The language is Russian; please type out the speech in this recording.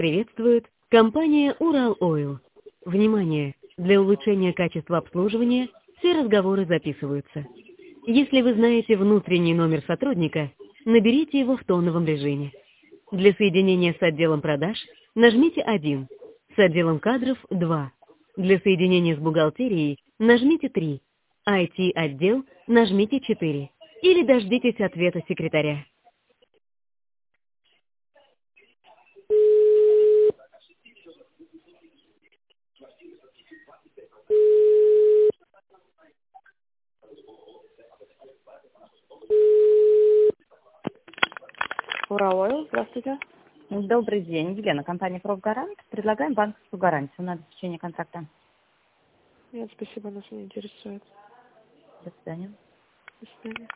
Приветствует компания Урал Ойл. Внимание! Для улучшения качества обслуживания все разговоры записываются. Если вы знаете внутренний номер сотрудника, наберите его в тоновом режиме. Для соединения с отделом продаж нажмите 1, с отделом кадров 2. Для соединения с бухгалтерией нажмите 3, IT-отдел нажмите 4 или дождитесь ответа секретаря. Урал Ойл, здравствуйте. Добрый день, Елена, компания «Профгарант». Предлагаем банковскую гарантию на обеспечение контракта. Нет, спасибо, нас не интересует. До свидания. До свидания.